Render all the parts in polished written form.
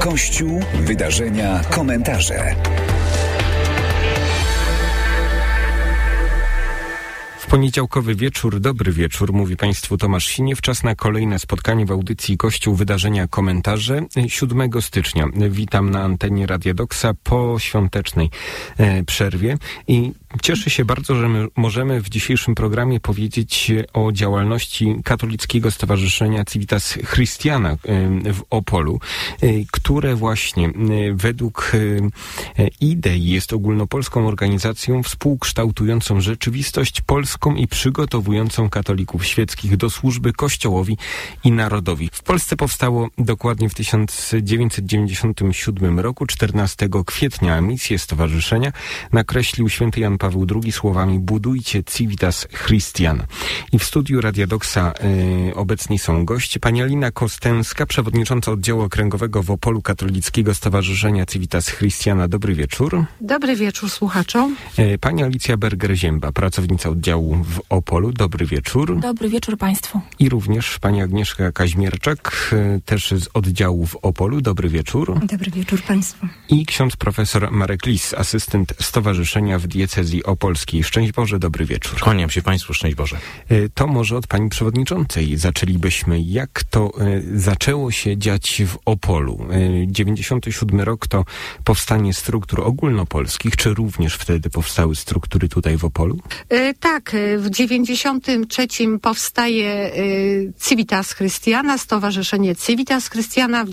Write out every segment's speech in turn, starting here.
Kościół, wydarzenia, komentarze. W poniedziałkowy wieczór, dobry wieczór, mówi Państwu Tomasz Siniew. Czas na kolejne spotkanie w audycji Kościół, wydarzenia, komentarze. 7 stycznia witam na antenie Radia Doxa po świątecznej przerwie i cieszę się bardzo, że my możemy w dzisiejszym programie powiedzieć o działalności Katolickiego Stowarzyszenia Civitas Christiana w Opolu, które właśnie według idei jest ogólnopolską organizacją współkształtującą rzeczywistość polską i przygotowującą katolików świeckich do służby Kościołowi i narodowi. W Polsce powstało dokładnie w 1997 roku, 14 kwietnia. Misję stowarzyszenia nakreślił święty Jan Paweł II słowami: budujcie Civitas Christiana. I w studiu Radia Doxa obecni są goście. Pani Alina Kostęska, przewodnicząca oddziału okręgowego w Opolu Katolickiego Stowarzyszenia Civitas Christiana. Dobry wieczór. Dobry wieczór słuchaczom. Pani Alicja Berger-Zięba, pracownica oddziału w Opolu. Dobry wieczór. Dobry wieczór Państwu. I również pani Agnieszka Kaźmierczak, też z oddziału w Opolu. Dobry wieczór. Dobry wieczór Państwu. I ksiądz profesor Marek Lis, asystent stowarzyszenia w diecezji opolskiej. Szczęść Boże, dobry wieczór. Kłaniam się Państwu, szczęść Boże. To może od pani przewodniczącej zaczęlibyśmy. Jak to zaczęło się dziać w Opolu? 97 rok to powstanie struktur ogólnopolskich, czy również wtedy powstały struktury tutaj w Opolu? Tak, w 93 powstaje Civitas Christiana, Stowarzyszenie Civitas Christiana. W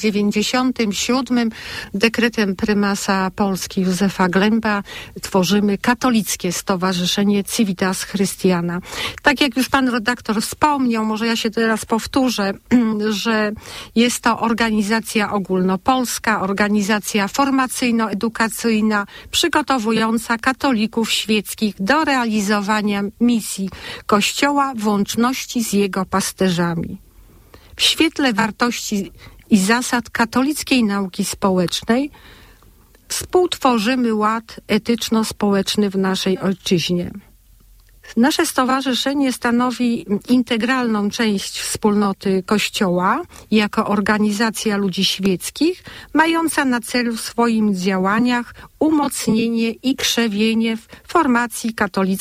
97 dekretem prymasa Polski Józefa Glęba tworzymy Katolickie Stowarzyszenie Civitas Christiana. Tak jak już pan redaktor wspomniał, może ja się teraz powtórzę, że jest to organizacja ogólnopolska, organizacja formacyjno-edukacyjna, przygotowująca katolików świeckich do realizowania misji Kościoła w łączności z jego pasterzami. W świetle wartości i zasad katolickiej nauki społecznej współtworzymy ład etyczno-społeczny w naszej ojczyźnie. Nasze stowarzyszenie stanowi integralną część wspólnoty Kościoła jako organizacja ludzi świeckich, mająca na celu w swoim działaniach umocnienie i krzewienie formacji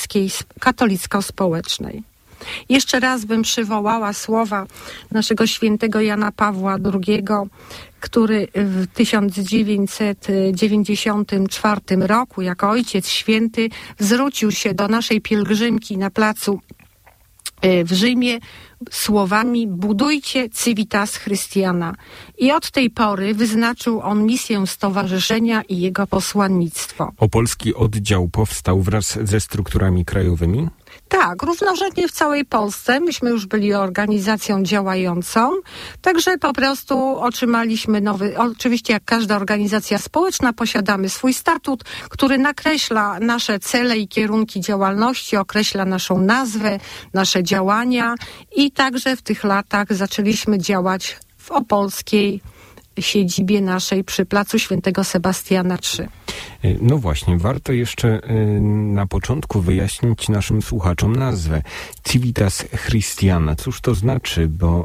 katolicko-społecznej. Jeszcze raz bym przywołała słowa naszego świętego Jana Pawła II, który w 1994 roku jako Ojciec Święty zwrócił się do naszej pielgrzymki na placu w Rzymie słowami: budujcie Civitas Christiana. I od tej pory wyznaczył on misję stowarzyszenia i jego posłannictwo. Opolski oddział powstał wraz ze strukturami krajowymi? Tak, równorzędnie w całej Polsce. Myśmy już byli organizacją działającą, także po prostu otrzymaliśmy oczywiście jak każda organizacja społeczna posiadamy swój statut, który nakreśla nasze cele i kierunki działalności, określa naszą nazwę, nasze działania i także w tych latach zaczęliśmy działać w opolskiej siedzibie naszej przy placu Świętego Sebastiana III. No właśnie, warto jeszcze na początku wyjaśnić naszym słuchaczom nazwę Civitas Christiana. Cóż to znaczy, bo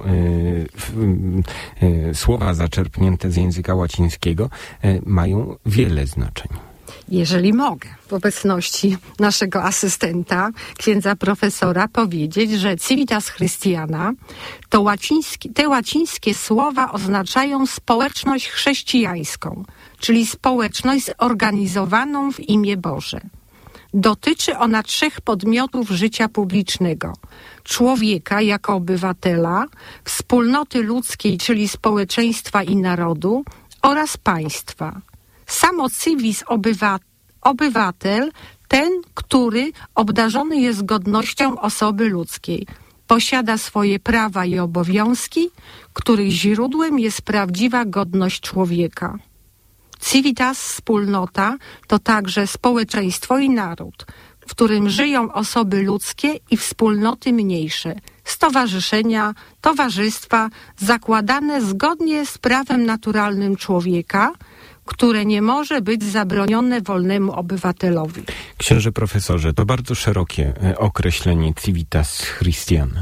słowa zaczerpnięte z języka łacińskiego mają wiele znaczeń. Jeżeli mogę w obecności naszego asystenta, księdza profesora, powiedzieć, że Civitas Christiana to te łacińskie słowa oznaczają społeczność chrześcijańską, czyli społeczność zorganizowaną w imię Boże. Dotyczy ona 3 podmiotów życia publicznego: człowieka jako obywatela, wspólnoty ludzkiej, czyli społeczeństwa i narodu, oraz państwa. Samo civis obywatel, ten, który obdarzony jest godnością osoby ludzkiej, posiada swoje prawa i obowiązki, których źródłem jest prawdziwa godność człowieka. Civitas, wspólnota, to także społeczeństwo i naród, w którym żyją osoby ludzkie i wspólnoty mniejsze, stowarzyszenia, towarzystwa zakładane zgodnie z prawem naturalnym człowieka, które nie może być zabronione wolnemu obywatelowi. Księże profesorze, to bardzo szerokie określenie Civitas Christiana.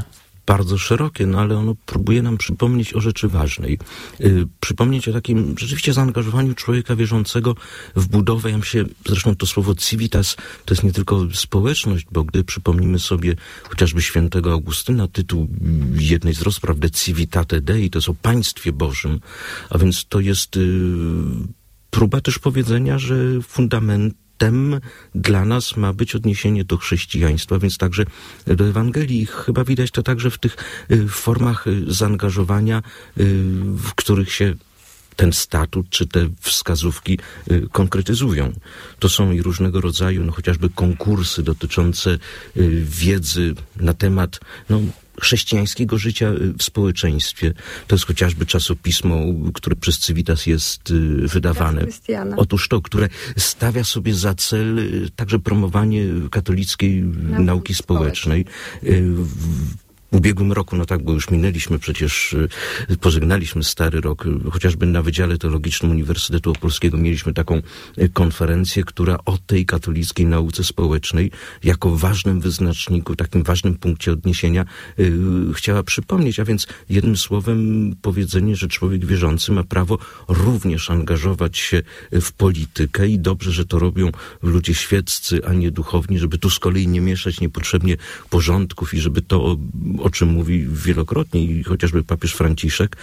bardzo szerokie, no ale ono próbuje nam przypomnieć o rzeczy ważnej. Przypomnieć o takim rzeczywiście zaangażowaniu człowieka wierzącego w budowę. Ja myślę, zresztą to słowo civitas to jest nie tylko społeczność, bo gdy przypomnimy sobie chociażby świętego Augustyna, tytuł jednej z rozpraw De Civitate Dei, to jest o państwie Bożym, a więc to jest próba też powiedzenia, że fundamentem dla nas ma być odniesienie do chrześcijaństwa, więc także do Ewangelii. I chyba widać to także w tych formach zaangażowania, w których się ten statut czy te wskazówki konkretyzują. To są i różnego rodzaju, chociażby konkursy dotyczące wiedzy na temat chrześcijańskiego życia w społeczeństwie. To jest chociażby czasopismo, które przez Civitas jest wydawane. Otóż to, które stawia sobie za cel także promowanie katolickiej nauki społecznej. W ubiegłym roku, bo już minęliśmy przecież, pożegnaliśmy stary rok, chociażby na Wydziale Teologicznym Uniwersytetu Opolskiego mieliśmy taką konferencję, która o tej katolickiej nauce społecznej jako ważnym wyznaczniku, takim ważnym punkcie odniesienia chciała przypomnieć, a więc jednym słowem powiedzenie, że człowiek wierzący ma prawo również angażować się w politykę i dobrze, że to robią ludzie świeccy, a nie duchowni, żeby tu z kolei nie mieszać niepotrzebnie porządków i żeby to, o czym mówi wielokrotnie i chociażby papież Franciszek,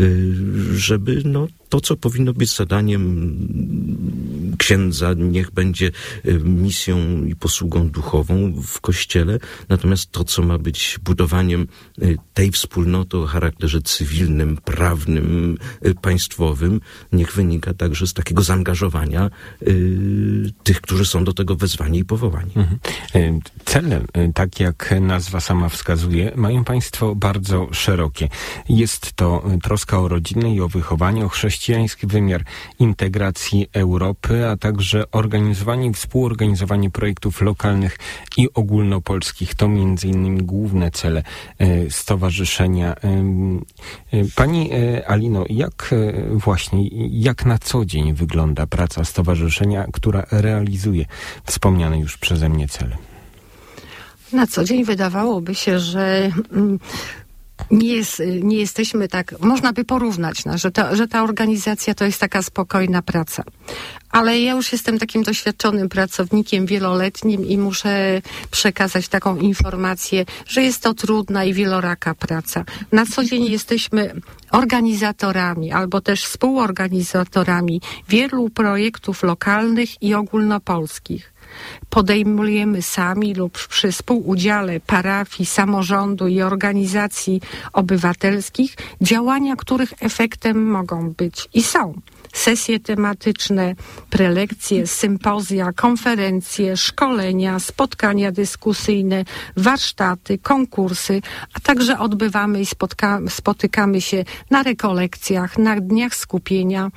żeby to, co powinno być zadaniem księdza, niech będzie misją i posługą duchową w Kościele, natomiast to, co ma być budowaniem tej wspólnoty o charakterze cywilnym, prawnym, państwowym, niech wynika także z takiego zaangażowania tych, którzy są do tego wezwani i powołani. Cele, tak jak nazwa sama wskazuje, mają państwo bardzo szerokie. Jest to troska o rodzinę i o wychowanie, o chrześcijański wymiar integracji Europy, a także organizowanie i współorganizowanie projektów lokalnych i ogólnopolskich. To między innymi główne cele stowarzyszenia. Pani Alino, jak na co dzień wygląda praca stowarzyszenia, która realizuje wspomniane już przeze mnie cele? Na co dzień wydawałoby się, że nie jesteśmy tak, można by porównać, że ta organizacja to jest taka spokojna praca. Ale ja już jestem takim doświadczonym pracownikiem wieloletnim i muszę przekazać taką informację, że jest to trudna i wieloraka praca. Na co dzień jesteśmy organizatorami albo też współorganizatorami wielu projektów lokalnych i ogólnopolskich. Podejmujemy sami lub przy współudziale parafii, samorządu i organizacji obywatelskich działania, których efektem mogą być i są sesje tematyczne, prelekcje, sympozja, konferencje, szkolenia, spotkania dyskusyjne, warsztaty, konkursy, a także odbywamy i spotykamy się na rekolekcjach, na dniach skupienia,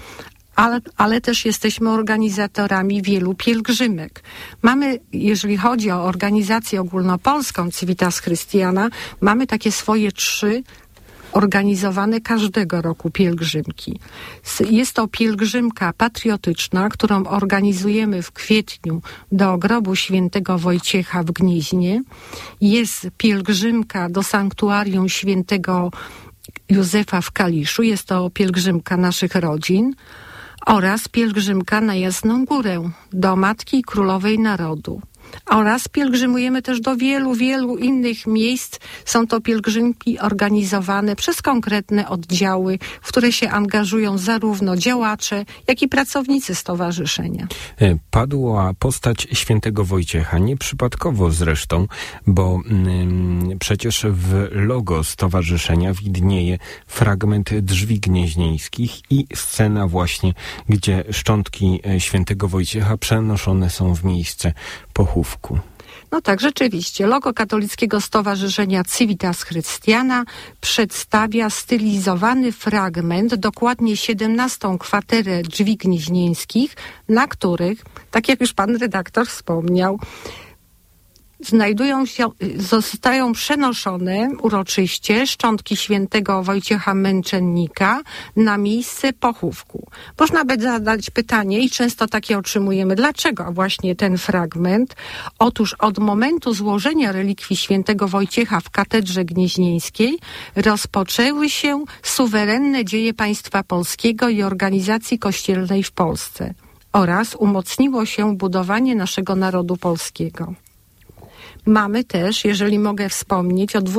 ale też jesteśmy organizatorami wielu pielgrzymek. Mamy, jeżeli chodzi o organizację ogólnopolską Civitas Christiana, mamy takie swoje 3 organizowane każdego roku pielgrzymki. Jest to pielgrzymka patriotyczna, którą organizujemy w kwietniu do grobu świętego Wojciecha w Gnieźnie. Jest pielgrzymka do sanktuarium świętego Józefa w Kaliszu. Jest to pielgrzymka naszych rodzin. Oraz pielgrzymka na Jasną Górę, do Matki Królowej Narodu. Oraz pielgrzymujemy też do wielu, wielu innych miejsc. Są to pielgrzymki organizowane przez konkretne oddziały, w które się angażują zarówno działacze, jak i pracownicy stowarzyszenia. Padła postać świętego Wojciecha, nieprzypadkowo zresztą, bo przecież w logo stowarzyszenia widnieje fragment drzwi gnieźnieńskich i scena właśnie, gdzie szczątki świętego Wojciecha przenoszone są w miejsce pochówku. No tak, rzeczywiście. Logo katolickiego stowarzyszenia Civitas Christiana przedstawia stylizowany fragment, dokładnie 17. kwaterę drzwi gnieźnieńskich, na których, tak jak już pan redaktor wspomniał, zostają przenoszone uroczyście szczątki świętego Wojciecha Męczennika na miejsce pochówku. Można by zadać pytanie, i często takie otrzymujemy, dlaczego właśnie ten fragment? Otóż od momentu złożenia relikwii świętego Wojciecha w katedrze gnieźnieńskiej rozpoczęły się suwerenne dzieje państwa polskiego i organizacji kościelnej w Polsce oraz umocniło się budowanie naszego narodu polskiego. Mamy też, jeżeli mogę wspomnieć, od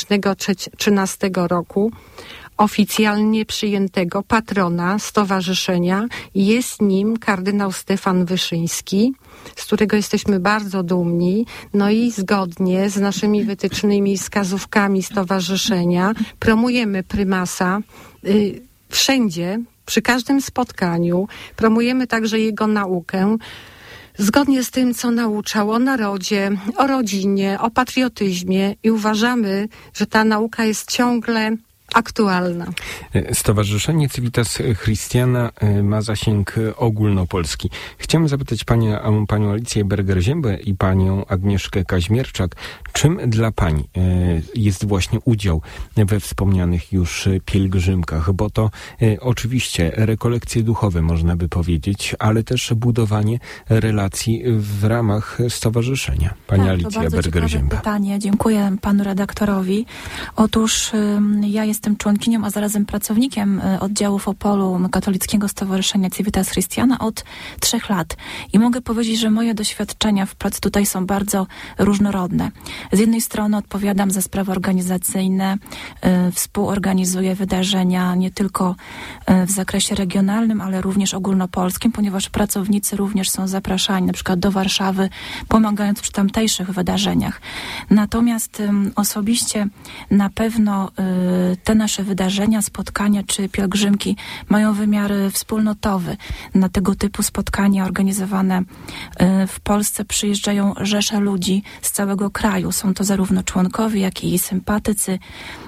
2013 roku oficjalnie przyjętego patrona stowarzyszenia. Jest nim kardynał Stefan Wyszyński, z którego jesteśmy bardzo dumni. No i zgodnie z naszymi wytycznymi i wskazówkami stowarzyszenia promujemy prymasa wszędzie, przy każdym spotkaniu. Promujemy także jego naukę, zgodnie z tym, co nauczał o narodzie, o rodzinie, o patriotyzmie, i uważamy, że ta nauka jest ciągle aktualna. Stowarzyszenie Civitas Christiana ma zasięg ogólnopolski. Chciałem zapytać panią Alicję Berger-Ziębę i panią Agnieszkę Kaźmierczak, czym dla pań jest właśnie udział we wspomnianych już pielgrzymkach, bo to oczywiście rekolekcje duchowe, można by powiedzieć, ale też budowanie relacji w ramach stowarzyszenia. Pani Alicja Berger-Zięba. Pytanie. Dziękuję panu redaktorowi. Otóż ja jestem członkinią, a zarazem pracownikiem oddziału w Opolu Katolickiego Stowarzyszenia Civitas Christiana od 3 lat. I mogę powiedzieć, że moje doświadczenia w pracy tutaj są bardzo różnorodne. Z jednej strony odpowiadam za sprawy organizacyjne, współorganizuję wydarzenia nie tylko w zakresie regionalnym, ale również ogólnopolskim, ponieważ pracownicy również są zapraszani na przykład do Warszawy, pomagając przy tamtejszych wydarzeniach. Natomiast osobiście na pewno te nasze wydarzenia, spotkania czy pielgrzymki mają wymiar wspólnotowy. Na tego typu spotkania organizowane w Polsce przyjeżdżają rzesze ludzi z całego kraju. Są to zarówno członkowie, jak i sympatycy.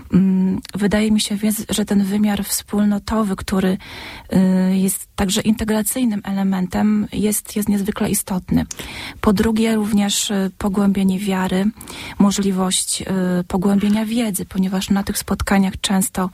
Wydaje mi się więc, że ten wymiar wspólnotowy, który jest także integracyjnym elementem, jest niezwykle istotny. Po drugie, również pogłębienie wiary, możliwość pogłębienia wiedzy, ponieważ na tych spotkaniach często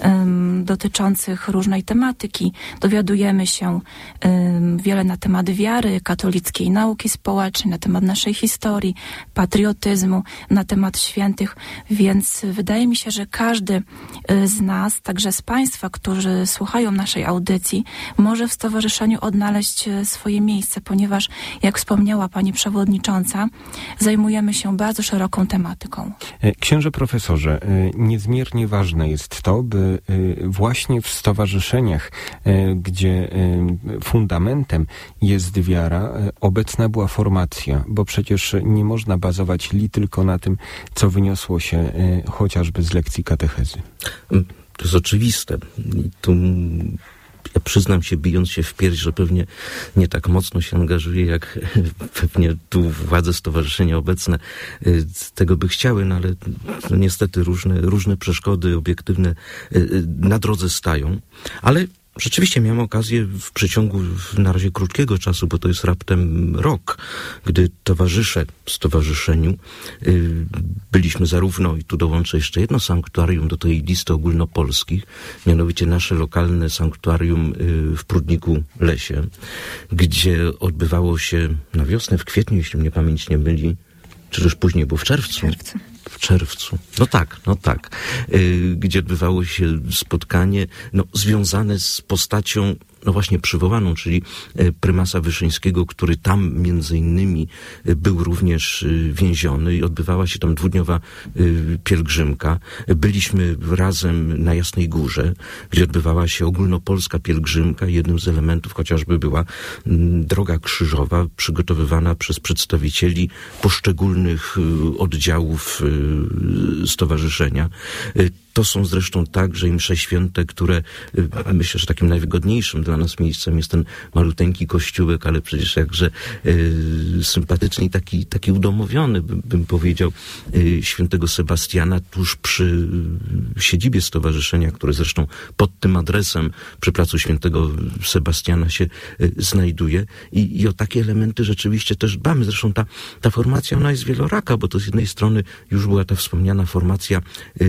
dotyczących różnej tematyki dowiadujemy się wiele na temat wiary, katolickiej nauki społecznej, na temat naszej historii, patriotyzmu, na temat świętych, więc wydaje mi się, że każdy z nas, także z Państwa, którzy słuchają naszej audycji, może w stowarzyszeniu odnaleźć swoje miejsce, ponieważ, jak wspomniała pani przewodnicząca, zajmujemy się bardzo szeroką tematyką. Księże profesorze, niezmiernie ważne jest to, by właśnie w stowarzyszeniach, gdzie fundamentem jest wiara, obecna była formacja, bo przecież nie można bazować tylko na tym, co wyniosło się chociażby z lekcji katechezy. To jest oczywiste. Tu ja przyznam się, bijąc się w pierś, że pewnie nie tak mocno się angażuję, jak pewnie tu władze stowarzyszenia obecne tego by chciały, no ale niestety różne przeszkody obiektywne na drodze stają. Ale rzeczywiście miałem okazję w przeciągu na razie krótkiego czasu, bo to jest raptem rok, gdy towarzyszę stowarzyszeniu. Byliśmy zarówno, i tu dołączę jeszcze jedno sanktuarium do tej listy ogólnopolskich, mianowicie nasze lokalne sanktuarium w Prudniku-Lesie, gdzie odbywało się na wiosnę, w kwietniu, jeśli mnie pamięć nie myli, czy też później, bo w czerwcu. W czerwcu. No tak. Gdzie odbywało się spotkanie związane z postacią właśnie przywołaną, czyli prymasa Wyszyńskiego, który tam między innymi był również więziony i odbywała się tam 2-dniowa pielgrzymka. Byliśmy razem na Jasnej Górze, gdzie odbywała się ogólnopolska pielgrzymka. Jednym z elementów chociażby była droga krzyżowa przygotowywana przez przedstawicieli poszczególnych oddziałów stowarzyszenia. To są zresztą także i msze święte, które myślę, że takim najwygodniejszym dla nas miejscem jest ten maluteńki kościółek, ale przecież jakże sympatyczny i taki udomowiony, bym powiedział, świętego Sebastiana tuż przy siedzibie stowarzyszenia, które zresztą pod tym adresem przy placu świętego Sebastiana się znajduje. I o takie elementy rzeczywiście też dbamy. Zresztą ta formacja, ona jest wieloraka, bo to z jednej strony już była ta wspomniana formacja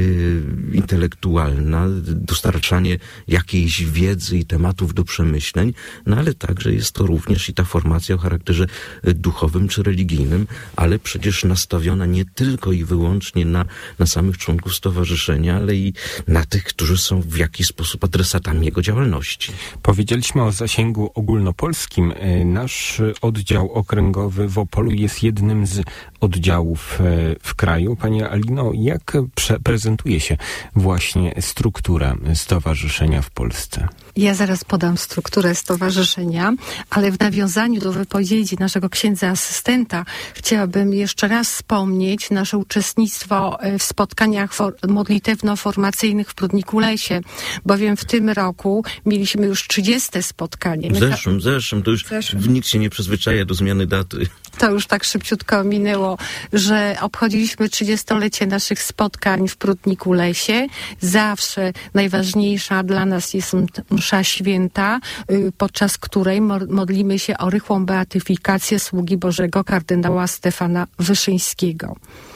intelektualna, dostarczanie jakiejś wiedzy i tematów do przemyśleń, no ale także jest to również i ta formacja o charakterze duchowym czy religijnym, ale przecież nastawiona nie tylko i wyłącznie na samych członków stowarzyszenia, ale i na tych, którzy są w jakiś sposób adresatami jego działalności. Powiedzieliśmy o zasięgu ogólnopolskim. Nasz oddział okręgowy w Opolu jest jednym z oddziałów w kraju. Pani Alino, jak prezentuje się właśnie struktura stowarzyszenia w Polsce? Ja zaraz podam strukturę stowarzyszenia, ale w nawiązaniu do wypowiedzi naszego księdza asystenta chciałabym jeszcze raz wspomnieć nasze uczestnictwo w spotkaniach modlitewno-formacyjnych w Prudniku-Lesie, bowiem w tym roku mieliśmy już 30. spotkanie. W zeszłym, to już nikt się nie przyzwyczaja do zmiany daty. To już tak szybciutko minęło, że obchodziliśmy 30-lecie naszych spotkań w Prudniku-Lesie. Zawsze najważniejsza dla nas jest msza święta, podczas której modlimy się o rychłą beatyfikację sługi Bożego kardynała Stefana Wyszyńskiego.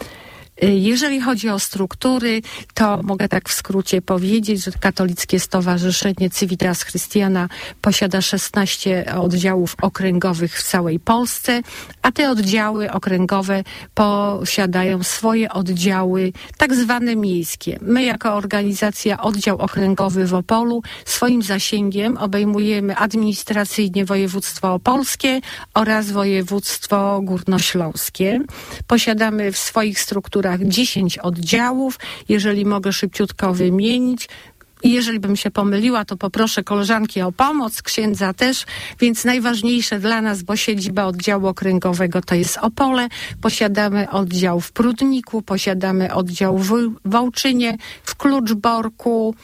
Jeżeli chodzi o struktury, to mogę tak w skrócie powiedzieć, że Katolickie Stowarzyszenie Civitas Christiana posiada 16 oddziałów okręgowych w całej Polsce, a te oddziały okręgowe posiadają swoje oddziały tak zwane miejskie. My jako organizacja Oddział Okręgowy w Opolu swoim zasięgiem obejmujemy administracyjnie województwo opolskie oraz województwo górnośląskie. Posiadamy w swoich strukturach 10 oddziałów, jeżeli mogę szybciutko wymienić. I jeżeli bym się pomyliła, to poproszę koleżanki o pomoc, księdza też, więc najważniejsze dla nas, bo siedziba oddziału okręgowego to jest Opole, posiadamy oddział w Prudniku, posiadamy oddział w Wołczynie, w Kluczborku,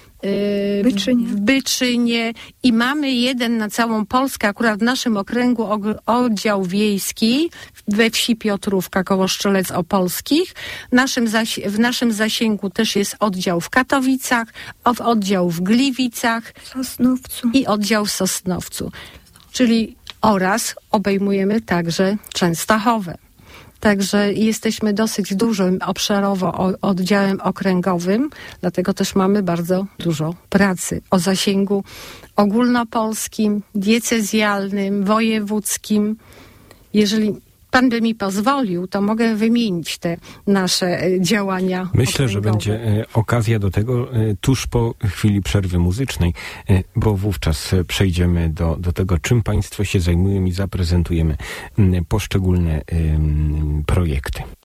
w Byczynie i mamy jeden na całą Polskę, akurat w naszym okręgu oddział wiejski we wsi Piotrówka koło Strzelec Opolskich. W naszym zasięgu też jest oddział w Katowicach, oddział w Gliwicach i oddział w Sosnowcu. Czyli oraz obejmujemy także Częstochowę. Także jesteśmy dosyć dużym obszarowo oddziałem okręgowym, dlatego też mamy bardzo dużo pracy o zasięgu ogólnopolskim, diecezjalnym, wojewódzkim. Jeżeli Pan by mi pozwolił, to mogę wymienić te nasze działania. Myślę, okręgowe. że będzie okazja do tego tuż po chwili przerwy muzycznej, bo wówczas przejdziemy do tego, czym Państwo się zajmują i zaprezentujemy poszczególne projekty.